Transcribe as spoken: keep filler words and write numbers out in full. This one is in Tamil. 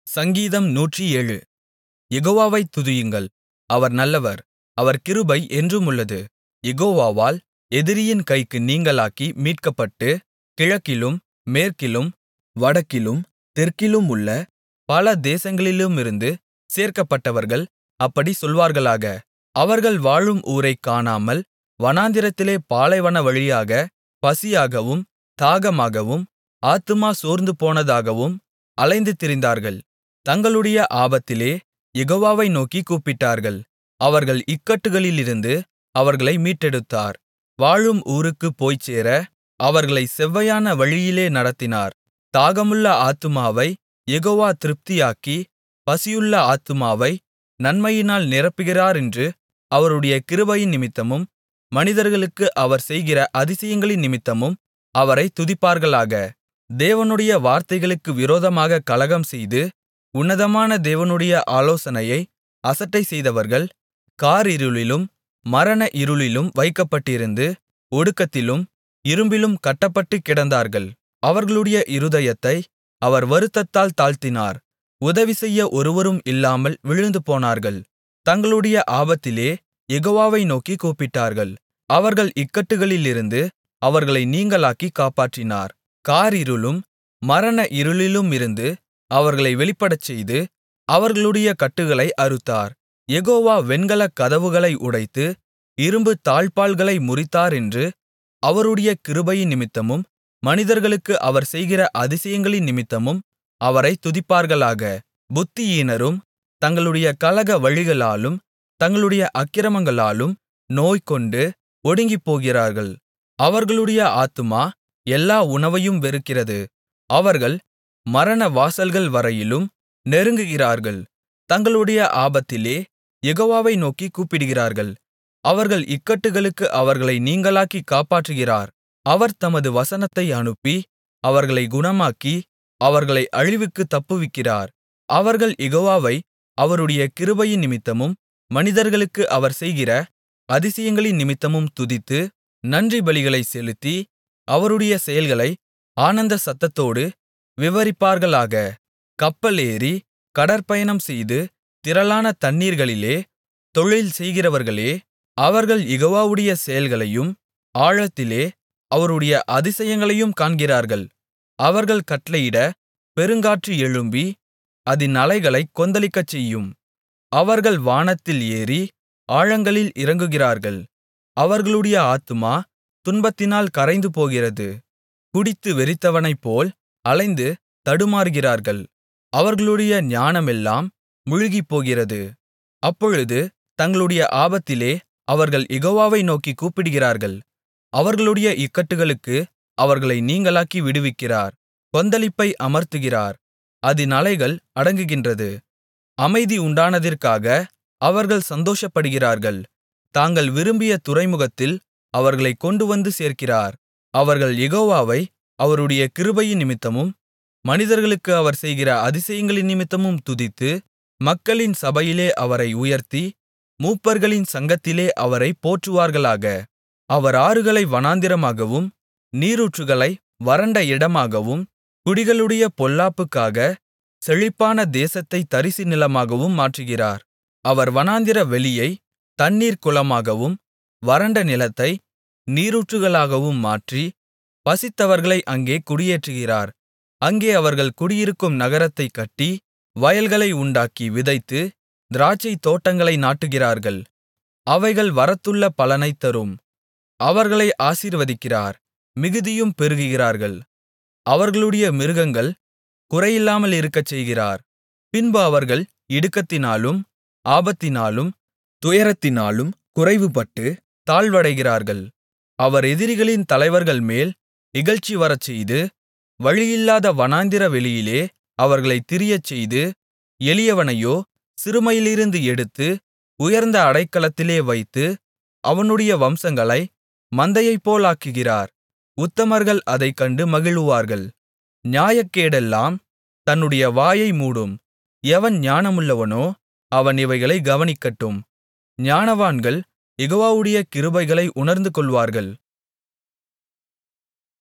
சங்கீதம் நூற்றேழு. யெகோவாவைத் துதியுங்கள், அவர் நல்லவர், அவர் கிருபை என்றுமுள்ளது. யெகோவாவால் எதிரியின் கைக்கு நீங்கலாக்கி மீட்கப்பட்டு, கிழக்கிலும் மேற்கிலும் வடக்கிலும் தெற்கிலுமுள்ள பல தேசங்களிலுமிருந்து சேர்க்கப்பட்டவர்கள் அப்படிச் சொல்வார்களாக. அவர்கள் வாழும் ஊரைக் காணாமல் வனாந்திரத்திலே பாலைவனவழியாகப் பசியாகவும் தாகமாகவும் ஆத்துமா சோர்ந்துபோனதாகவும் அலைந்து திரிந்தார்கள். தங்களுடைய ஆபத்திலே யெகோவாவை நோக்கிக் கூப்பிட்டார்கள். அவர்கள் இக்கட்டுகளிலிருந்து அவர்களை மீட்டெடுத்தார். வாழும் ஊருக்குப் போய்ச்சேர அவர்களைச் செவ்வையான வழியிலே நடத்தினார். தாகமுள்ள ஆத்துமாவைக் யெகோவா திருப்தியாக்கி, பசியுள்ள ஆத்துமாவை நன்மையினால் நிரப்புகிறாரென்று அவருடைய கிருபையினிமித்தமும் மனிதர்களுக்கு அவர் செய்கிற அதிசயங்களினிமித்தமும் அவரைத் துதிப்பார்களாக. தேவனுடைய வார்த்தைகளுக்கு விரோதமாகக் கலகம்செய்து, உன்னதமான தேவனுடைய ஆலோசனையை அசட்டை செய்தவர்கள் காரிருளிலும் மரண இருளிலும் வைக்கப்பட்டிருந்து, ஒடுக்கத்திலும் இரும்பிலும் கட்டப்பட்டுக் கிடந்தார்கள். அவர்களுடைய இருதயத்தை அவர் வருத்தத்தால் தாழ்த்தினார். உதவிசெய்ய ஒருவரும் இல்லாமல் விழுந்துபோனார்கள். தங்களுடைய ஆபத்திலே யெகோவாவை நோக்கிக் கூப்பிட்டார்கள். அவர்கள் இக்கட்டுகளிலிருந்து அவர்களை நீங்கலாக்கிக் காப்பாற்றினார். காரிருளும் மரண இருளிலுமிருந்து அவர்களை வெளிப்படச்செய்து, அவர்களுடைய கட்டுகளை அறுத்தார். யெகோவா வெண்கலக் கதவுகளை உடைத்து, இரும்புத் தாழ்ப்பாள்களை முறித்தாரென்று அவருடைய கிருபையினிமித்தமும் மனிதர்களுக்கு அவர் செய்கிற அதிசயங்களினிமித்தமும் அவரைத் துதிப்பார்களாக. புத்தியீனரும் தங்களுடைய கலக வழிகளாலும் தங்களுடைய அக்கிரமங்களாலும் நோய்கொண்டு ஒடுங்கிப்போகிறார்கள். அவர்களுடைய ஆத்துமா எல்லா உணவையும் வெறுக்கிறது. அவர்கள் மரண வாசல்கள் வரையிலும் நெருங்குகிறார்கள். தங்களுடைய ஆபத்திலே யெகோவாவை நோக்கிக் கூப்பிடுகிறார்கள். அவர்கள் இக்கட்டுகளுக்கு அவர்களை நீங்கலாக்கிக் காப்பாற்றுகிறார். அவர் தமது வசனத்தை அனுப்பி அவர்களை குணமாக்கி, அவர்களை அழிவுக்குத் தப்புவிக்கிறார். அவர்கள் யெகோவாவை அவருடைய கிருபையினிமித்தமும் மனிதர்களுக்கு அவர் செய்கிற அதிசயங்களினிமித்தமும் துதித்து, நன்றி பலிகளைச் செலுத்தி, அவருடைய செயல்களை ஆனந்த சத்தத்தோடு விவரிப்பார்களாக. கப்பலேறி கடற்பயணம் செய்து திரளான தண்ணீர்களிலே தொழில் செய்கிறவர்களே, அவர்கள் யெகோவாவுடைய செயல்களையும் ஆழத்திலே அவருடைய அதிசயங்களையும் காண்கிறார்கள். அவர்கள் கட்டளையிட பெருங்காற்று எழும்பி அதின் அலைகளைக் கொந்தளிக்கச்செய்யும். அவர்கள் வானத்தில் ஏறி ஆழங்களில் இறங்குகிறார்கள். அவர்களுடைய ஆத்துமா துன்பத்தினால் கரைந்து போகிறது. குடித்து வெறித்தவனைப்போல் அலைந்து தடுமாறுகிறார்கள். அவர்களுடைய ஞானமெல்லாம் முழுகிப்போகிறது. அப்பொழுது தங்களுடைய ஆபத்திலே அவர்கள் யெகோவாவை நோக்கிக் கூப்பிடுகிறார்கள். அவர்களுடைய இக்கட்டுகளுக்கு அவர்களை நீங்கலாக்கி விடுவிக்கிறார். கொந்தளிப்பை அமர்த்துகிறார், அதின் அலைகள் அடங்குகின்றது. அமைதி உண்டானதிற்காக அவர்கள் சந்தோஷப்படுகிறார்கள். தாங்கள் விரும்பிய துறைமுகத்தில் அவர்களைக் கொண்டுவந்து சேர்க்கிறார். அவர்கள் யெகோவாவை அவருடைய கிருபையினிமித்தமும் மனிதர்களுக்கு அவர் செய்கிற அதிசயங்களினிமித்தமும் துதித்து, மக்களின் சபையிலே அவரை உயர்த்தி, மூப்பர்களின் சங்கத்திலே அவரைப் போற்றுவார்களாக. அவர் ஆறுகளை வனாந்திரமாகவும் நீரூற்றுகளை வறண்ட இடமாகவும், குடிகளுடைய பொல்லாப்புக்காக செழிப்பான தேசத்தைத் தரிசு நிலமாகவும் மாற்றுகிறார். அவர் வனாந்திர வெளியை தண்ணீர் குளமாகவும் வறண்ட நிலத்தை நீரூற்றுகளாகவும் மாற்றி, பசித்தவர்களை அங்கே குடியேற்றுகிறார். அங்கே அவர்கள் குடியிருக்கும் நகரத்தைக் கட்டி, வயல்களை உண்டாக்கி விதைத்து, திராட்சைத் தோட்டங்களை நாட்டுகிறார்கள். அவைகள் வரத்துள்ள பலனைத் தரும். அவர்களை ஆசீர்வதிக்கிறார், மிகுதியும் பெருகுகிறார்கள். அவர்களுடைய மிருகங்கள் குறையில்லாமல் இருக்கச் செய்கிறார். பின்பு அவர்கள் இடுக்கத்தினாலும் ஆபத்தினாலும் துயரத்தினாலும் குறைவுபட்டு தாழ்வடைகிறார்கள். அவர் எதிரிகளின் தலைவர்கள்மேல் இகழ்ச்சி வரச்செய்து, வழியில்லாத வனாந்திர வெளியிலே அவர்களைத் திரியச்செய்து, எளியவனையோ சிறுமையிலிருந்து எடுத்து உயர்ந்த அடைக்கலத்திலே வைத்து, அவனுடைய வம்சங்களை மந்தையைப்போலாக்குகிறார். உத்தமர்கள் அதைக் கண்டு மகிழுவார்கள். நியாயக்கேடெல்லாம் தன்னுடைய வாயை மூடும். எவன் ஞானமுள்ளவனோ அவன் இவைகளை கவனிக்கட்டும். ஞானவான்கள் யெகோவாவுடைய கிருபைகளை உணர்ந்துகொள்வார்கள்.